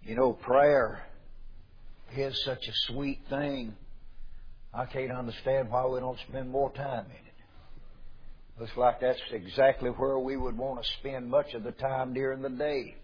You know, prayer is such a sweet thing. I can't understand why we don't spend more time in it. Looks like that's exactly where we would want to spend much of the time during the day.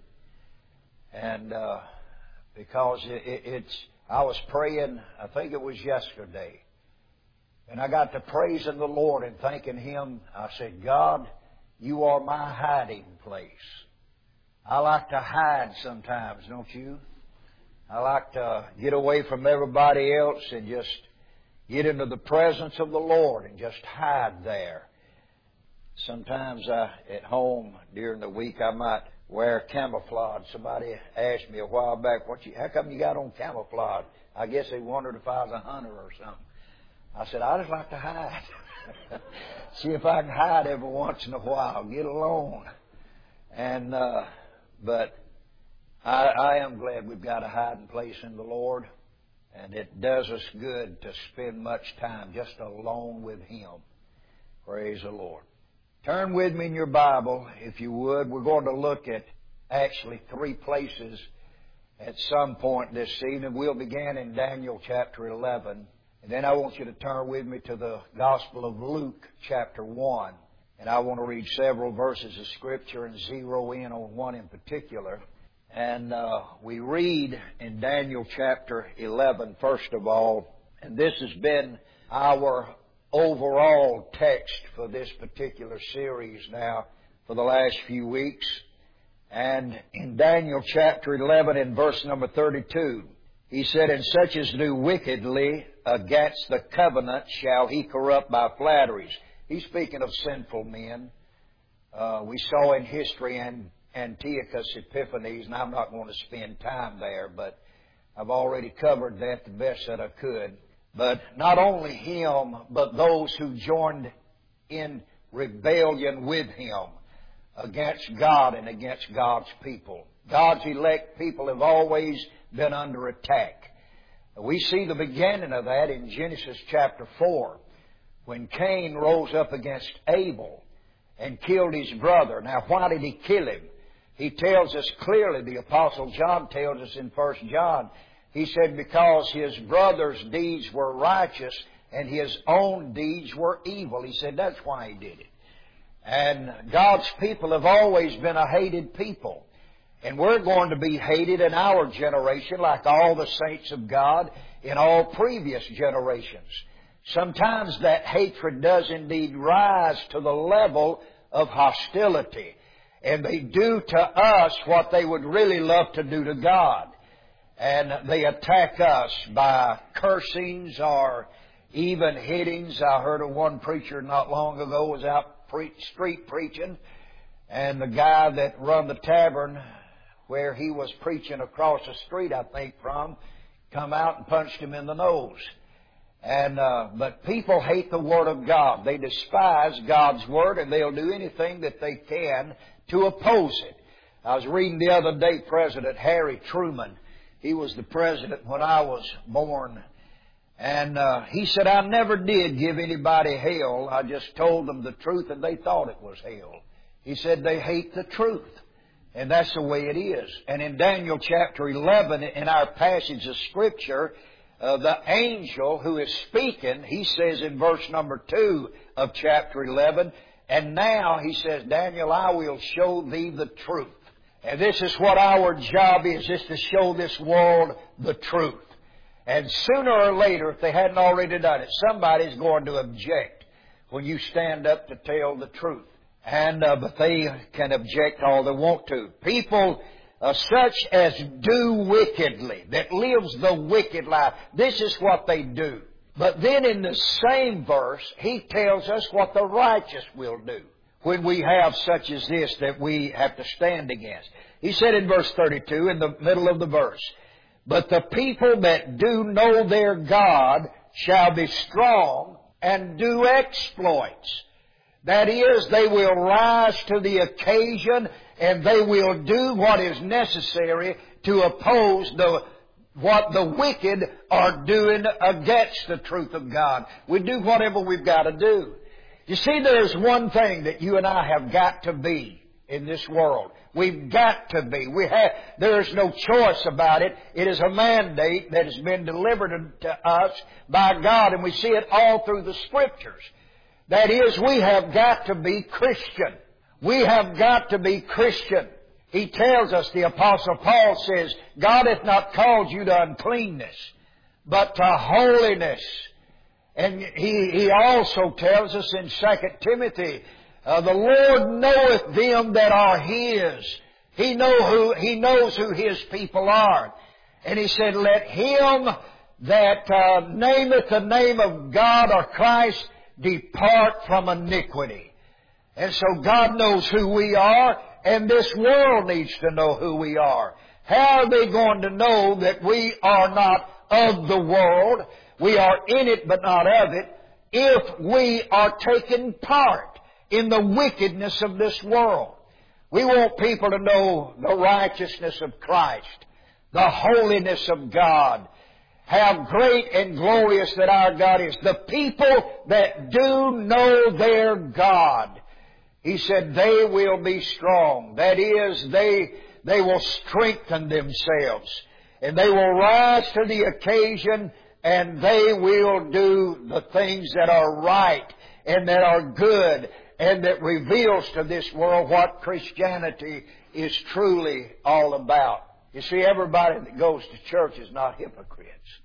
And because I was praying, I think it was yesterday, and I got to praising the Lord and thanking Him. I said, God, You are my hiding place. I like to hide sometimes, don't you? I like to get away from everybody else and just get into the presence of the Lord and just hide there. Sometimes at home during the week I might wear camouflage. Somebody asked me a while back, how come you got on camouflage? I guess they wondered if I was a hunter or something. I said, I just like to hide. See if I can hide every once in a while, get alone. And but I am glad we've got a hiding place in the Lord, and it does us good to spend much time just alone with Him. Praise the Lord. Turn with me in your Bible, if you would. We're going to look at actually 3 places at some point this evening. We'll begin in Daniel chapter 11. And then I want you to turn with me to the Gospel of Luke chapter 1. And I want to read several verses of Scripture and zero in on one in particular. And we read in Daniel chapter 11, first of all. And this has been our overall text for this particular series now for the last few weeks. And in Daniel chapter 11 and verse number 32, he said, And such as do wickedly against the covenant shall he corrupt by flatteries. He's speaking of sinful men. We saw in history Antiochus Epiphanes, and I'm not going to spend time there, but I've already covered that the best that I could. But not only him, but those who joined in rebellion with him against God and against God's people. God's elect people have always been under attack. We see the beginning of that in Genesis chapter 4, when Cain rose up against Abel and killed his brother. Now, why did he kill him? He tells us clearly, the Apostle John tells us in 1 John, he said, because his brother's deeds were righteous and his own deeds were evil. He said that's why he did it. And God's people have always been a hated people. And we're going to be hated in our generation like all the saints of God in all previous generations. Sometimes that hatred does indeed rise to the level of hostility. And they do to us what they would really love to do to God. And they attack us by cursings or even hittings. I heard of one preacher not long ago was out street preaching. And the guy that run the tavern where he was preaching across the street, I think, from, come out and punched him in the nose. And but people hate the Word of God. They despise God's Word, and they'll do anything that they can to oppose it. I was reading the other day President Harry Truman. He was the president when I was born. And he said, I never did give anybody hell. I just told them the truth, and they thought it was hell. He said they hate the truth. And that's the way it is. And in Daniel chapter 11, in our passage of Scripture, the angel who is speaking, he says in verse number 2 of chapter 11, and now, he says, Daniel, I will show thee the truth. And this is what our job is to show this world the truth. And sooner or later, if they hadn't already done it, somebody's going to object when you stand up to tell the truth. And but they can object all they want to. People such as do wickedly, that lives the wicked life. This is what they do. But then in the same verse, he tells us what the righteous will do when we have such as this that we have to stand against. He said in verse 32, in the middle of the verse, But the people that do know their God shall be strong and do exploits. That is, they will rise to the occasion and they will do what is necessary to oppose what the wicked are doing against the truth of God. We do whatever we've got to do. You see, there's one thing that you and I have got to be in this world. We've got to be. There is no choice about it. It is a mandate that has been delivered to us by God, and we see it all through the Scriptures. That is, we have got to be Christian. We have got to be Christian. He tells us, the Apostle Paul says, God hath not called you to uncleanness, but to holiness. And he also tells us in 2 Timothy, the Lord knoweth them that are His. He knows who His people are. And He said, let him that nameth the name of God or Christ depart from iniquity. And so God knows who we are, and this world needs to know who we are. How are they going to know that we are not of the world? We are in it but not of it, if we are taking part in the wickedness of this world. We want people to know the righteousness of Christ, the holiness of God, how great and glorious that our God is. The people that do know their God, He said, they will be strong. That is, they will strengthen themselves, and they will rise to the occasion, and they will do the things that are right and that are good, and that reveals to this world what Christianity is truly all about. You see, everybody that goes to church is not hypocrites.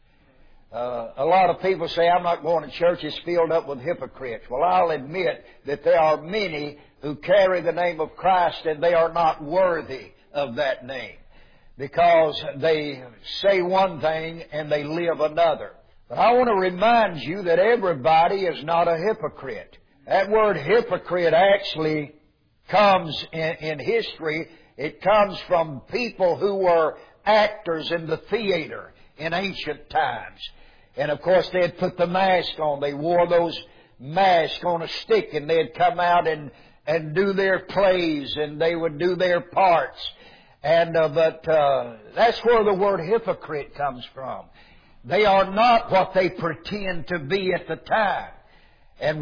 A lot of people say, I'm not going to church, it's filled up with hypocrites. Well, I'll admit that there are many who carry the name of Christ and they are not worthy of that name, because they say one thing and they live another. But I want to remind you that everybody is not a hypocrite. That word hypocrite actually comes in history. It comes from people who were actors in the theater in ancient times. And of course they'd put the mask on. They wore those masks on a stick, and they'd come out and do their plays, and they would do their parts. And but that's where the word hypocrite comes from. They are not what they pretend to be at the time. And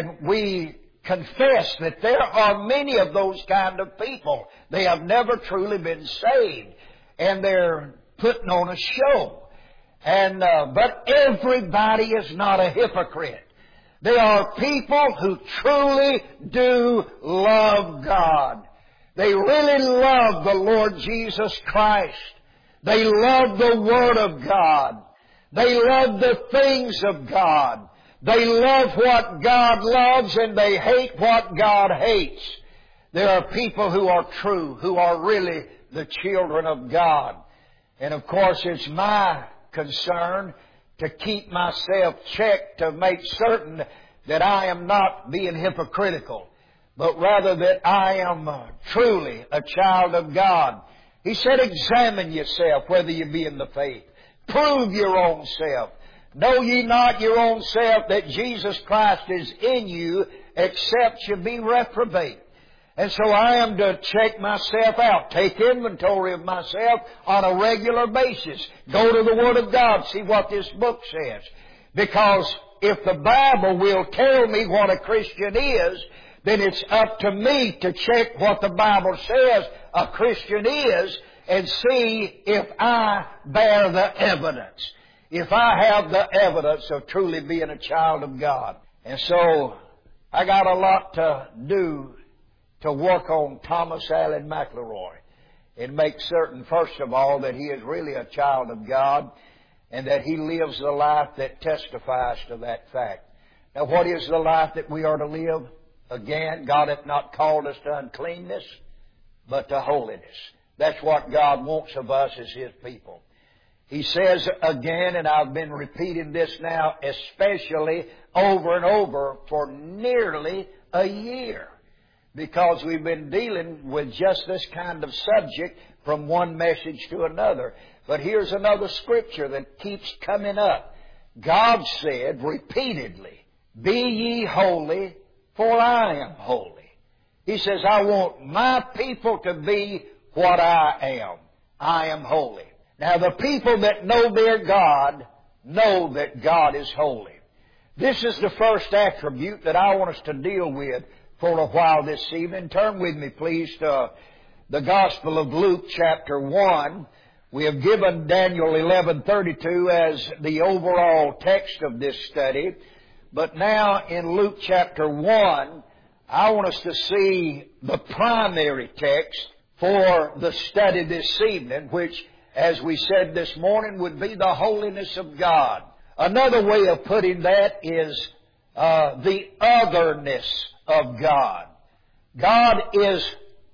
we confess that there are many of those kind of people. They have never truly been saved, and they're putting on a show. And but everybody is not a hypocrite. There are people who truly do love God. They really love the Lord Jesus Christ. They love the Word of God. They love the things of God. They love what God loves, and they hate what God hates. There are people who are true, who are really the children of God. And of course, it's my concern to keep myself checked, to make certain that I am not being hypocritical, but rather that I am truly a child of God. He said, examine yourself whether you be in the faith. Prove your own self. Know ye not your own self that Jesus Christ is in you, except you be reprobate. And so I am to check myself out, take inventory of myself on a regular basis. Go to the Word of God, see what this book says. Because if the Bible will tell me what a Christian is, then it's up to me to check what the Bible says a Christian is and see if I bear the evidence. If I have the evidence of truly being a child of God. And so I got a lot to do to work on Thomas Allen McElroy and make certain, first of all, that he is really a child of God and that he lives the life that testifies to that fact. Now, what is the life that we are to live? Again, God hath not called us to uncleanness, but to holiness. That's what God wants of us as His people. He says again, and I've been repeating this now, especially over and over for nearly a year, because we've been dealing with just this kind of subject from one message to another. But here's another scripture that keeps coming up. God said repeatedly, be ye holy, for I am holy. He says, I want my people to be what I am. I am holy. Now, the people that know their God know that God is holy. This is the first attribute that I want us to deal with for a while this evening. Turn with me, please, to the Gospel of Luke chapter 1. We have given Daniel 11:32 as the overall text of this study. But now in Luke chapter 1, I want us to see the primary text for the study this evening, which, as we said this morning, would be the holiness of God. Another way of putting that is the otherness of God. God is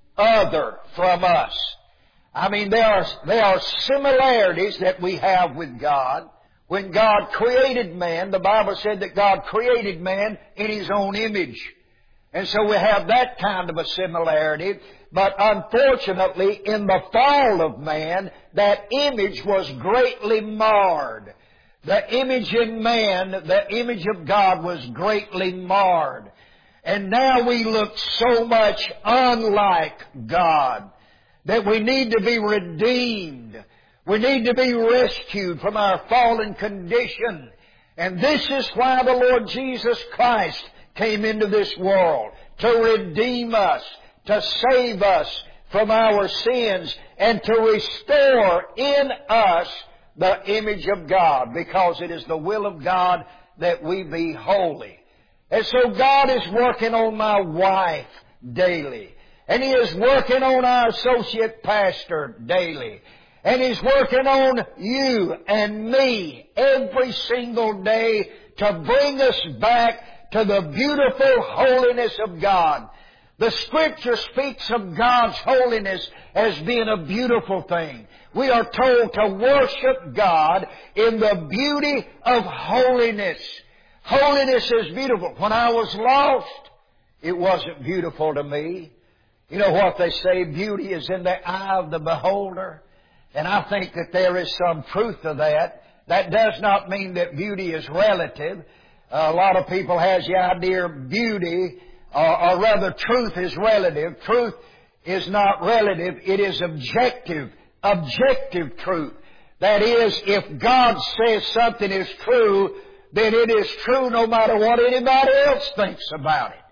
other from us. I mean, there are similarities that we have with God. When God created man, the Bible said that God created man in His own image. And so we have that kind of a similarity. But unfortunately, in the fall of man, that image was greatly marred. The image in man, the image of God was greatly marred. And now we look so much unlike God that we need to be redeemed. We need to be rescued from our fallen condition. And this is why the Lord Jesus Christ came into this world, to redeem us, to save us from our sins, and to restore in us the image of God, because it is the will of God that we be holy. And so God is working on my wife daily. And He is working on our associate pastor daily. And He's working on you and me every single day to bring us back to the beautiful holiness of God. The Scripture speaks of God's holiness as being a beautiful thing. We are told to worship God in the beauty of holiness. Holiness is beautiful. When I was lost, it wasn't beautiful to me. You know what they say, beauty is in the eye of the beholder. And I think that there is some truth to that. That does not mean that beauty is relative. A lot of people has the idea beauty, or rather truth is relative. Truth is not relative. It is objective. Objective truth. That is, if God says something is true, then it is true no matter what anybody else thinks about it.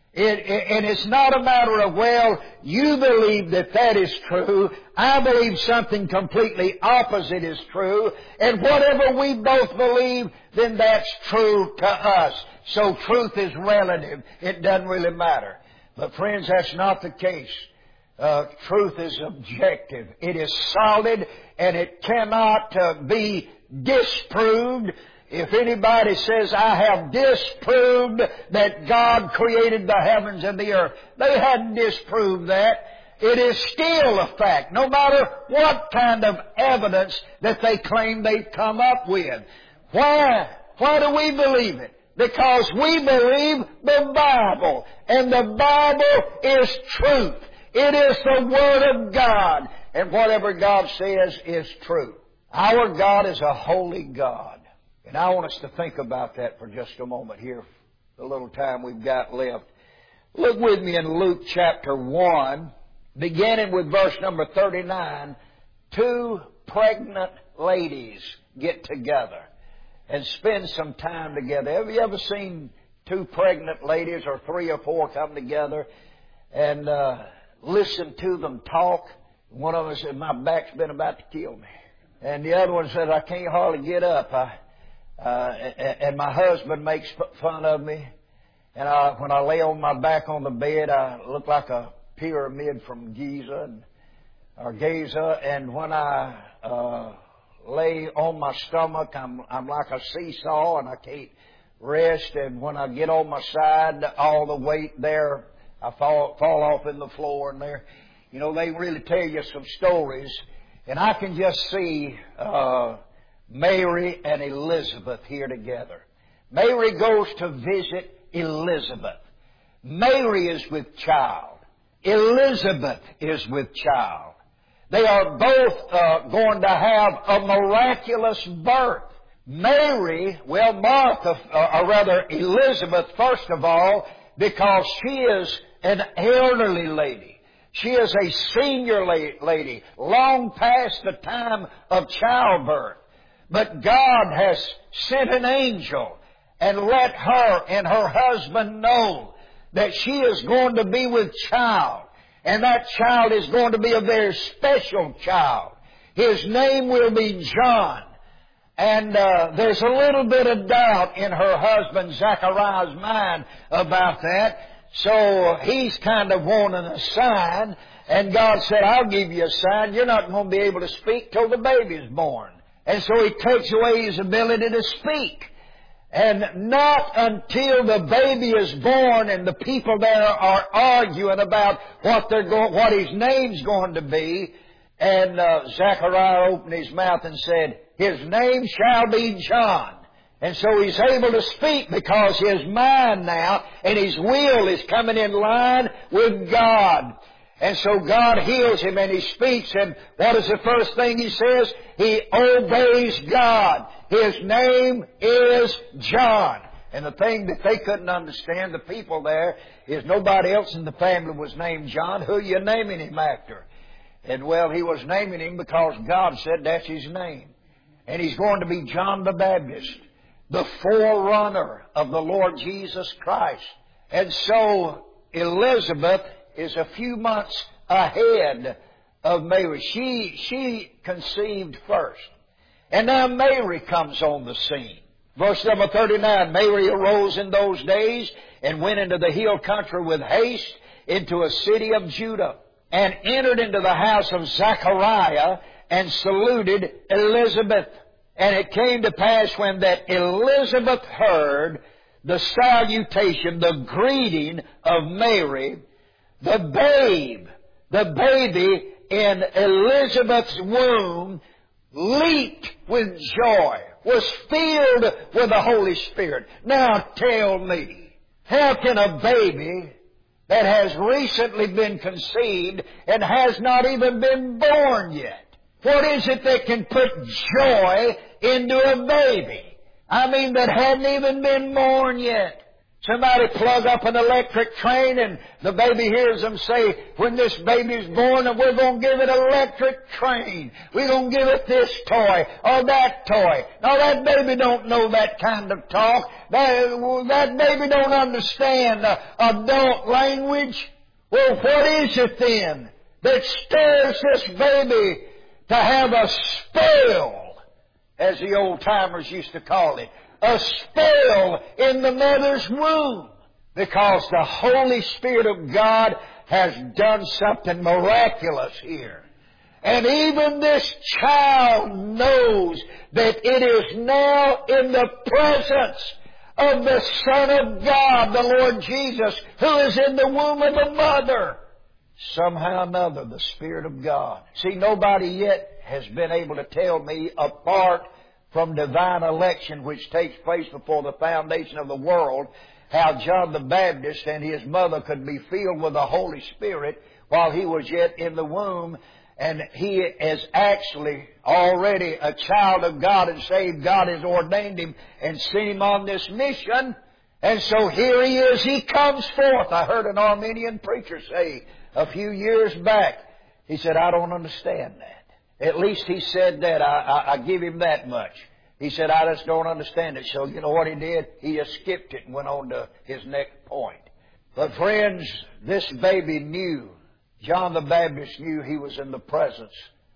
And it's not a matter of, well, you believe that is true, I believe something completely opposite is true, and whatever we both believe, then that's true to us. So truth is relative. It doesn't really matter. But friends, that's not the case. Truth is objective. It is solid, and it cannot be disproved. If anybody says, I have disproved that God created the heavens and the earth, they hadn't disproved that. It is still a fact, no matter what kind of evidence that they claim they've come up with. Why? Why do we believe it? Because we believe the Bible, and the Bible is truth. It is the Word of God, and whatever God says is true. Our God is a holy God. And I want us to think about that for just a moment here, the little time we've got left. Look with me in Luke chapter 1, beginning with verse number 39. Two pregnant ladies get together and spend some time together. Have you ever seen two pregnant ladies or three or four come together and listen to them talk? One of them said, my back's been about to kill me. And the other one said, I can't hardly get up. And my husband makes fun of me. And when I lay on my back on the bed, I look like a pyramid from Giza. And when I lay on my stomach, I'm like a seesaw, and I can't rest. And when I get on my side, all the weight there, I fall off in the floor. And there, you know, they really tell you some stories. And I can just see Mary and Elizabeth here together. Mary goes to visit Elizabeth. Mary is with child. Elizabeth is with child. They are both going to have a miraculous birth. Mary, well, Martha, or rather Elizabeth, first of all, because she is an elderly lady. She is a senior lady, long past the time of childbirth. But God has sent an angel and let her and her husband know that she is going to be with child. And that child is going to be a very special child. His name will be John. And there's a little bit of doubt in her husband Zechariah's mind about that. So he's kind of wanting a sign. And God said, I'll give you a sign. You're not going to be able to speak till the baby's born. And so He takes away his ability to speak. And not until the baby is born and the people there are arguing about what his name's going to be. And Zechariah opened his mouth and said, His name shall be John. And so he's able to speak because his mind now and his will is coming in line with God. And so God heals him and he speaks. And what is the first thing he says? He obeys God. His name is John. And the thing that they couldn't understand, the people there, is nobody else in the family was named John. Who are you naming him after? And well, he was naming him because God said that's his name. And he's going to be John the Baptist, the forerunner of the Lord Jesus Christ. And so Elizabeth is a few months ahead of Mary. She conceived first. And now Mary comes on the scene. Verse number 39, Mary arose in those days and went into the hill country with haste into a city of Judah, and entered into the house of Zechariah and saluted Elizabeth. And it came to pass when that Elizabeth heard the salutation, the greeting of Mary, the baby in Elizabeth's womb leaped with joy, was filled with the Holy Spirit. Now tell me, how can a baby that has recently been conceived and has not even been born yet, what is it that can put joy into a baby? I mean, that hadn't even been born yet. Somebody plug up an electric train and the baby hears them say, when this baby's born, we're going to give it an electric train. We're going to give it this toy or that toy. Now, that baby don't know that kind of talk. That baby don't understand adult language. Well, what is it then that stirs this baby to have a spell, as the old-timers used to call it? A spell in the mother's womb, because the Holy Spirit of God has done something miraculous here. And even this child knows that it is now in the presence of the Son of God, the Lord Jesus, who is in the womb of the mother. Somehow or another, the Spirit of God. See, nobody yet has been able to tell me, apart from divine election which takes place before the foundation of the world, how John the Baptist and his mother could be filled with the Holy Spirit while he was yet in the womb. And he is actually already a child of God and saved. God has ordained him and sent him on this mission. And so here he is. He comes forth. I heard an Arminian preacher say a few years back, he said, I don't understand that. At least he said that. I give him that much. He said, I just don't understand it. So you know what he did? He just skipped it and went on to his next point. But friends, this baby knew, John the Baptist knew he was in the presence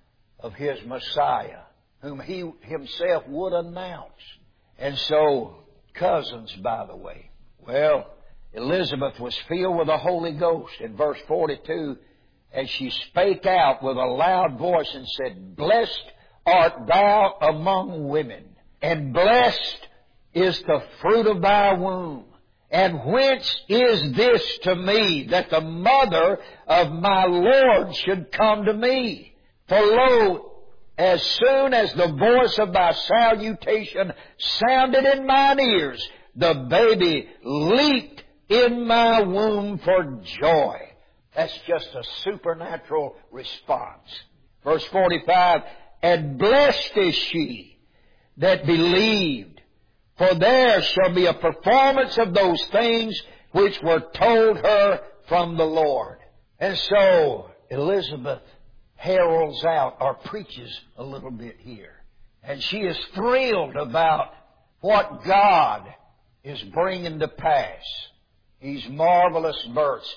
of his Messiah, whom he himself would announce. And so, cousins, by the way. Well, Elizabeth was filled with the Holy Ghost. In verse 42, as she spake out with a loud voice and said, Blessed art thou among women, and blessed is the fruit of thy womb. And whence is this to me, that the mother of my Lord should come to me? For lo, as soon as the voice of thy salutation sounded in mine ears, the baby leaped in my womb for joy. That's just a supernatural response. Verse 45, And blessed is she that believed, for there shall be a performance of those things which were told her from the Lord. And so Elizabeth heralds out or preaches a little bit here. And she is thrilled about what God is bringing to pass. These marvelous births.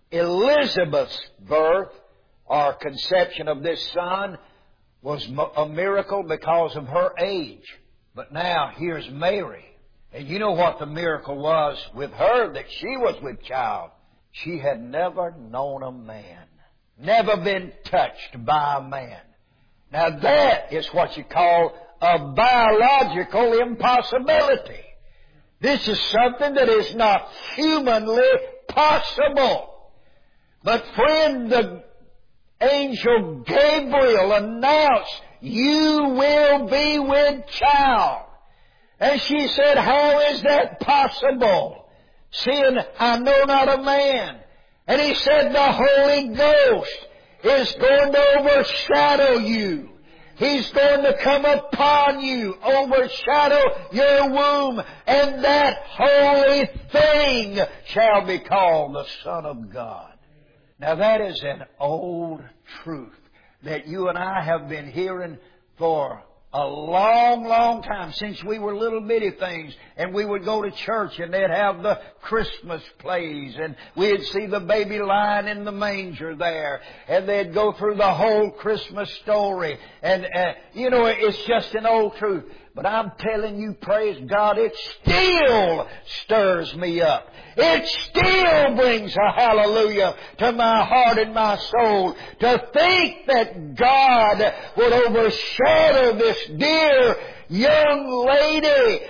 Elizabeth's birth or conception of this son was a miracle because of her age. But now here's Mary. And you know what the miracle was with her, that she was with child. She had never known a man. Never been touched by a man. Now that is what you call a biological impossibility. This is something that is not humanly possible. But friend, the angel Gabriel announced, you will be with child. And she said, how is that possible, seeing I know not a man? And he said, the Holy Ghost is going to overshadow you. He's going to come upon you, overshadow your womb, and that holy thing shall be called the Son of God. Now that is an old truth that you and I have been hearing for a long, long time, since we were little bitty things, and we would go to church and they'd have the Christmas plays, and we'd see the baby lying in the manger there, and they'd go through the whole Christmas story, and you know, it's just an old truth. But I'm telling you, praise God, it still stirs me up. It still brings a hallelujah to my heart and my soul to think that God would overshadow this dear young lady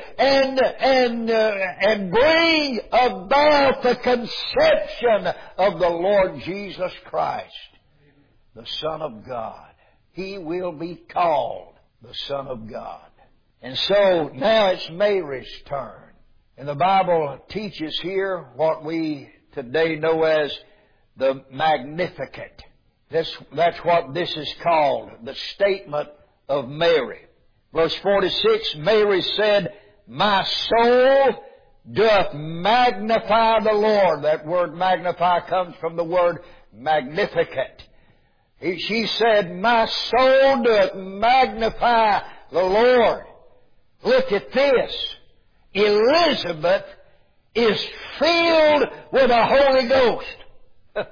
and bring about the conception of the Lord Jesus Christ, the Son of God. He will be called the Son of God. And so now it's Mary's turn. And the Bible teaches here what we today know as the Magnificat. That's what this is called, the statement of Mary. Verse 46, Mary said, my soul doth magnify the Lord. That word magnify comes from the word Magnificat. She said, my soul doth magnify the Lord. Look at this. Elizabeth is filled with the Holy Ghost.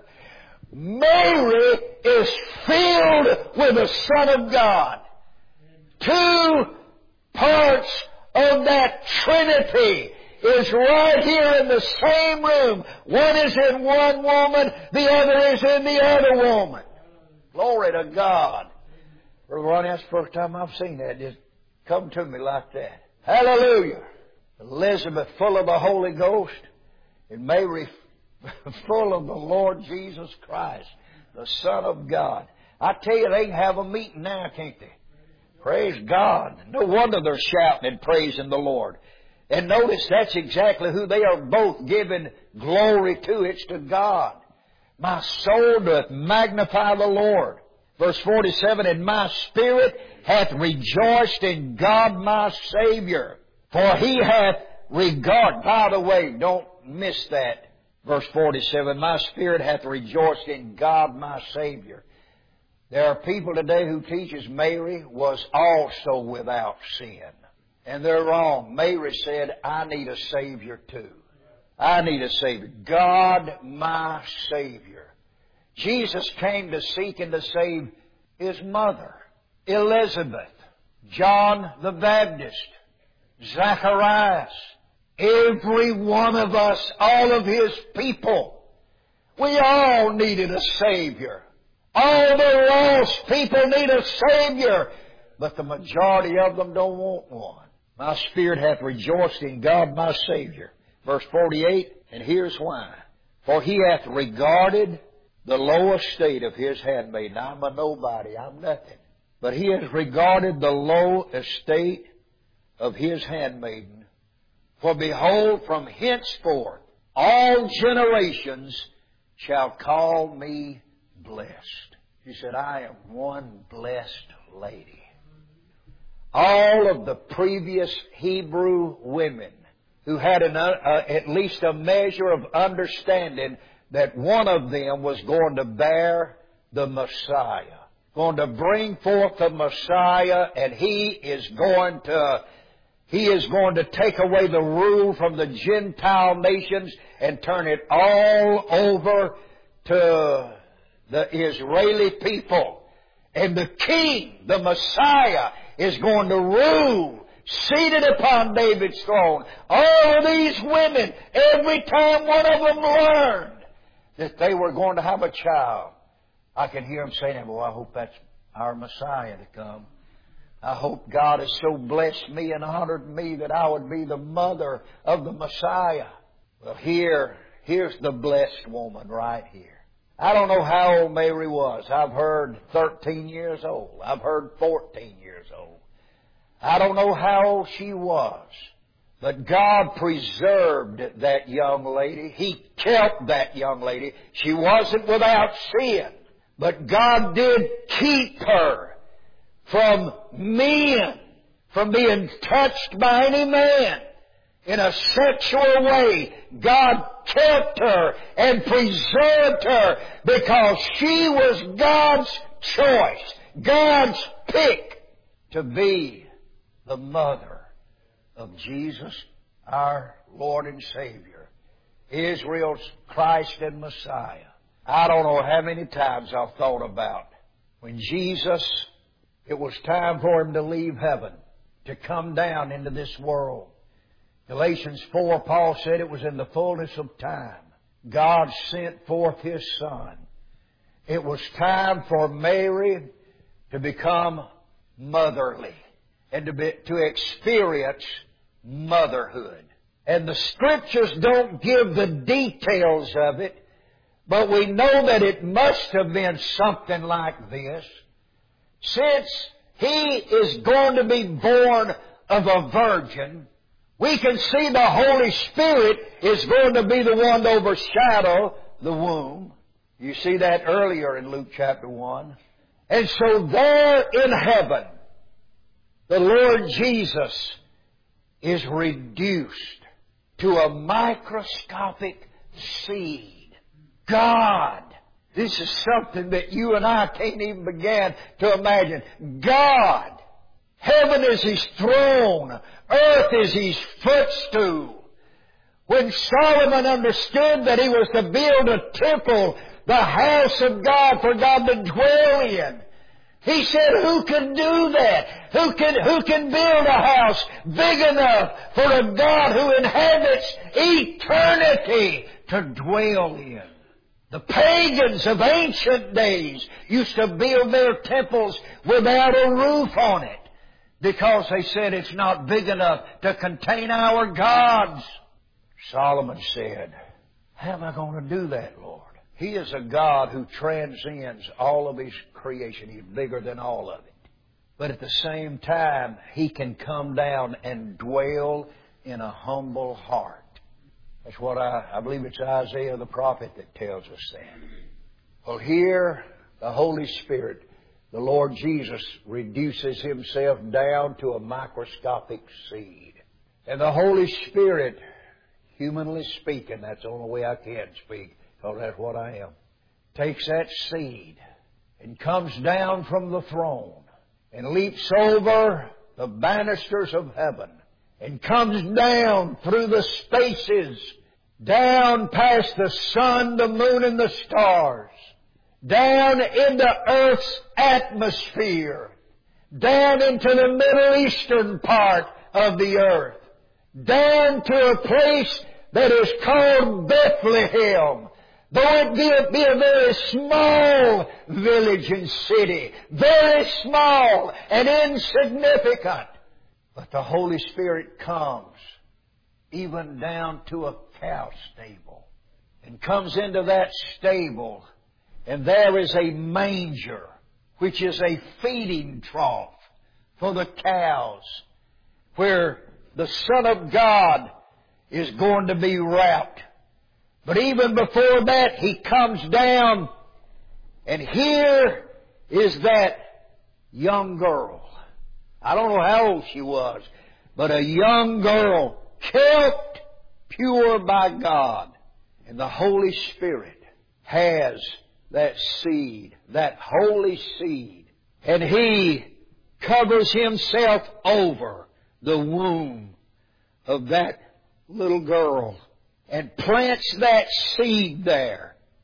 Mary is filled with the Son of God. Two parts of that Trinity is right here in the same room. One is in one woman, the other is in the other woman. Glory to God. Brother Ronnie, that's the first time I've seen that. Just come to me like that. Hallelujah. Elizabeth full of the Holy Ghost, and Mary full of the Lord Jesus Christ, the Son of God. I tell you, they can have a meeting now, can't they? Praise God. No wonder they're shouting and praising the Lord. And notice that's exactly who they are both giving glory to. It's to God. My soul doth magnify the Lord. Verse 47, and my spirit hath rejoiced in God my Savior. For He hath regard. By the way, don't miss that. Verse 47, my spirit hath rejoiced in God my Savior. There are people today who teaches Mary was also without sin. And they're wrong. Mary said, I need a Savior too. I need a Savior. God my Savior. Jesus came to seek and to save His mother, Elizabeth, John the Baptist, Zacharias, every one of us, all of His people. We all needed a Savior. All the lost people need a Savior, but the majority of them don't want one. My spirit hath rejoiced in God my Savior. Verse 48, and here's why. For He hath regarded the low estate of His handmaid. Now, I'm a nobody, I'm nothing. But He has regarded the low estate of His handmaiden. For behold, from henceforth all generations shall call me blessed. She said, I am one blessed lady. All of the previous Hebrew women who had at least a measure of understanding that one of them was going to bear the Messiah, going to bring forth the Messiah, and He is going to take away the rule from the Gentile nations and turn it all over to the Israeli people. And the King, the Messiah, is going to rule, seated upon David's throne. All of these women, every time one of them learned that they were going to have a child, I can hear them saying, well, I hope that's our Messiah to come. I hope God has so blessed me and honored me that I would be the mother of the Messiah. Well, here's the blessed woman right here. I don't know how old Mary was. I've heard 13 years old. I've heard 14 years old. I don't know how old she was. But God preserved that young lady. He kept that young lady. She wasn't without sin. But God did keep her from men, from being touched by any man in a sexual way. God kept her and preserved her because she was God's choice, God's pick to be the mother of Jesus, our Lord and Savior, Israel's Christ and Messiah. I don't know how many times I've thought about when Jesus, it was time for Him to leave heaven, to come down into this world. Galatians 4, Paul said it was in the fullness of time. God sent forth His Son. It was time for Mary to become motherly and to experience motherhood. And the Scriptures don't give the details of it, but we know that it must have been something like this. Since He is going to be born of a virgin, we can see the Holy Spirit is going to be the one to overshadow the womb. You see that earlier in Luke chapter 1. And so there in heaven, the Lord Jesus is reduced to a microscopic seed. God. This is something that you and I can't even begin to imagine. God. Heaven is His throne. Earth is His footstool. When Solomon understood that he was to build a temple, the house of God for God to dwell in, he said, who can do that? Who can build a house big enough for a God who inhabits eternity to dwell in? The pagans of ancient days used to build their temples without a roof on it because they said it's not big enough to contain our gods. Solomon said, how am I going to do that, Lord? He is a God who transcends all of His creation. He's bigger than all of it. But at the same time, He can come down and dwell in a humble heart. That's what I believe it's Isaiah the prophet that tells us that. Well, here, the Holy Spirit, the Lord Jesus, reduces Himself down to a microscopic seed. And the Holy Spirit, humanly speaking, that's the only way I can speak, because that's what I am, takes that seed and comes down from the throne and leaps over the banisters of heaven and comes down through the spaces, down past the sun, the moon, and the stars, down into Earth's atmosphere, down into the Middle Eastern part of the earth, down to a place that is called Bethlehem, though it be a very small village and city, very small and insignificant. But the Holy Spirit comes even down to a cow stable and comes into that stable, and there is a manger, which is a feeding trough for the cows, where the Son of God is going to be wrapped. But even before that, He comes down, and here is that young girl. I don't know how old she was, but a young girl kept pure by God. And the Holy Spirit has that seed, that holy seed, and He covers Himself over the womb of that little girl and plants that seed there.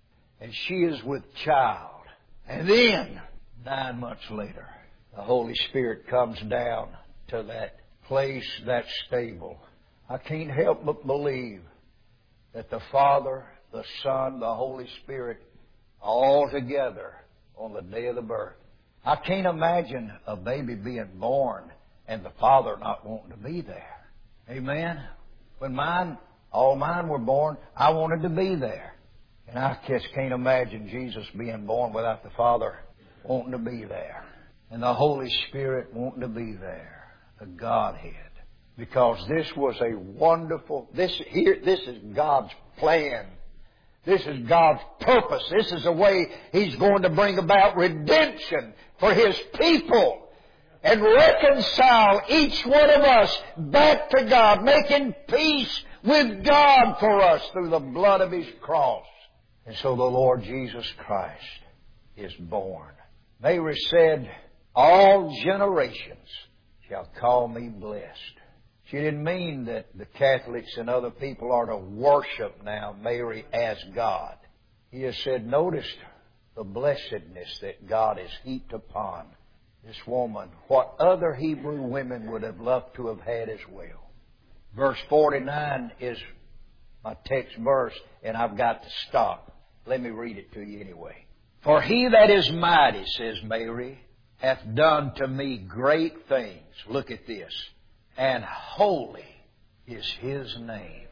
and she is with child. And then, 9 months later, the Holy Spirit comes down to that place, that stable. I can't help but believe that the Father, the Son, the Holy Spirit, all together on the day of the birth. I can't imagine a baby being born and the Father not wanting to be there. Amen? When all mine were born, I wanted to be there. And I just can't imagine Jesus being born without the Father wanting to be there. And the Holy Spirit wanting to be there. The Godhead. Because this was a wonderful, this is God's plan. This is God's purpose. This is the way He's going to bring about redemption for His people and reconcile each one of us back to God, making peace with God for us through the blood of His cross. And so the Lord Jesus Christ is born. Mary said, all generations shall call me blessed. She didn't mean that the Catholics and other people are to worship now Mary as God. He has said, notice the blessedness that God has heaped upon this woman, what other Hebrew women would have loved to have had as well. Verse 49 is my text verse, and I've got to stop. Let me read it to you anyway. For He that is mighty, says Mary, hath done to me great things. Look at this. And holy is His name.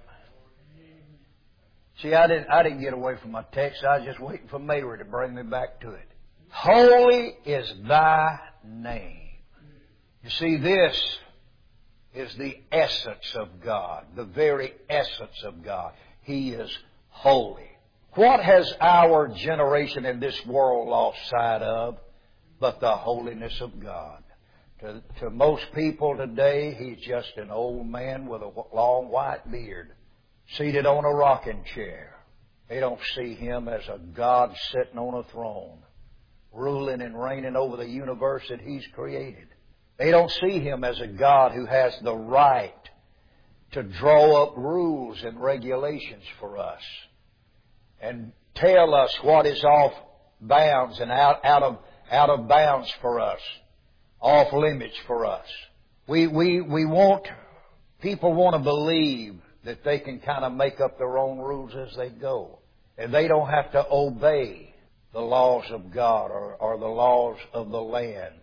See, I didn't get away from my text. I was just waiting for Mary to bring me back to it. Holy is Thy name. You see, this is the essence of God, the very essence of God. He is holy. What has our generation in this world lost sight of but the holiness of God? To most people today, He's just an old man with a long white beard, seated on a rocking chair. They don't see Him as a God sitting on a throne, ruling and reigning over the universe that He's created. They don't see Him as a God who has the right to draw up rules and regulations for us and tell us what is off bounds and out of bounds for us, off limits for us. People want to believe that they can kind of make up their own rules as they go. And they don't have to obey the laws of God or the laws of the land.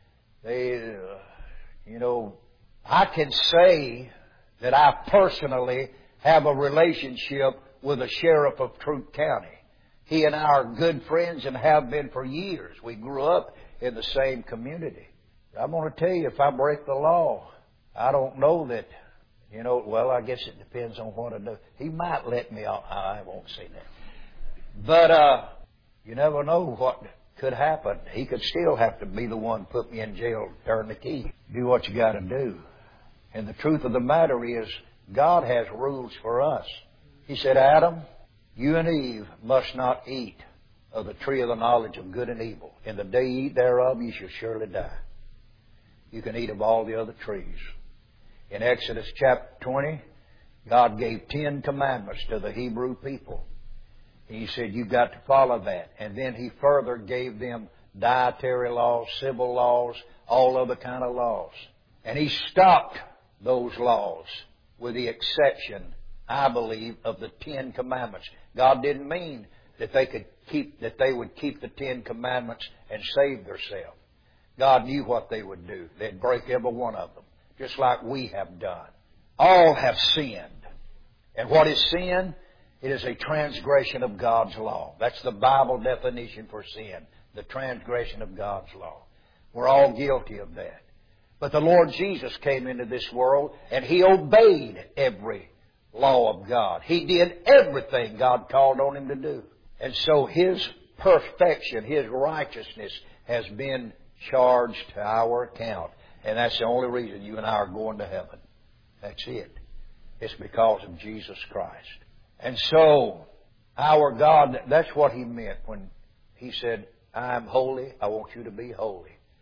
I can say that I personally have a relationship with the sheriff of Troup County. He and I are good friends and have been for years. We grew up in the same community. I'm going to tell you, if I break the law, I don't know that, well, I guess it depends on what I do. He might let me off. I won't say that. But you never know what could happen. He could still have to be the one to put me in jail, turn the key. Do what you got to do. And the truth of the matter is, God has rules for us. He said, Adam, you and Eve must not eat of the tree of the knowledge of good and evil. In the day you eat thereof, you shall surely die. You can eat of all the other trees. In Exodus chapter 20, God gave 10 commandments to the Hebrew people. He said, you've got to follow that. And then He further gave them dietary laws, civil laws, all other kind of laws. And He stopped those laws with the exception, I believe, of the 10 commandments. God didn't mean that they would keep the 10 commandments and save themselves. God knew what they would do. They'd break every one of them, just like we have done. All have sinned. And what is sin? It is a transgression of God's law. That's the Bible definition for sin, the transgression of God's law. We're all guilty of that. But the Lord Jesus came into this world and He obeyed every law of God. He did everything God called on Him to do. And so His perfection, His righteousness has been charged to our account. And that's the only reason you and I are going to heaven. That's it. It's because of Jesus Christ. And so, our God, that's what He meant when He said, I am holy, I want you to be holy.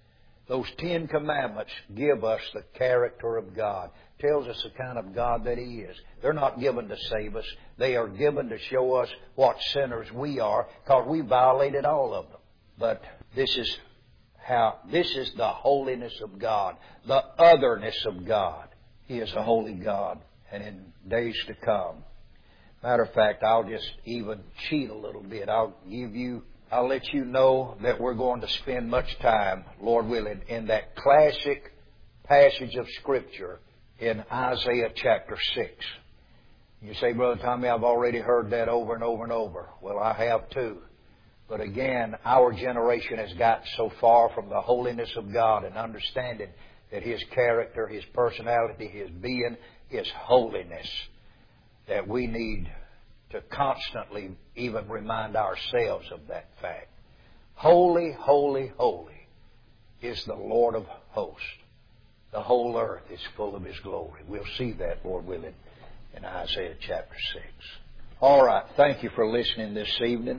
Those 10 Commandments give us the character of God. Tells us the kind of God that He is. They're not given to save us. They are given to show us what sinners we are, because we violated all of them. But this is the holiness of God, the otherness of God. He is a holy God. And in days to come, matter of fact, I'll just even cheat a little bit. I'll let you know that we're going to spend much time, Lord willing, in that classic passage of Scripture in Isaiah chapter 6. You say, Brother Tommy, I've already heard that over and over and over. Well, I have too. But again, our generation has gotten so far from the holiness of God and understanding that His character, His personality, His being is holiness, that we need to constantly even remind ourselves of that fact. Holy, holy, holy is the Lord of hosts. The whole earth is full of His glory. We'll see that, Lord willing, in Isaiah chapter 6. All right. Thank you for listening this evening.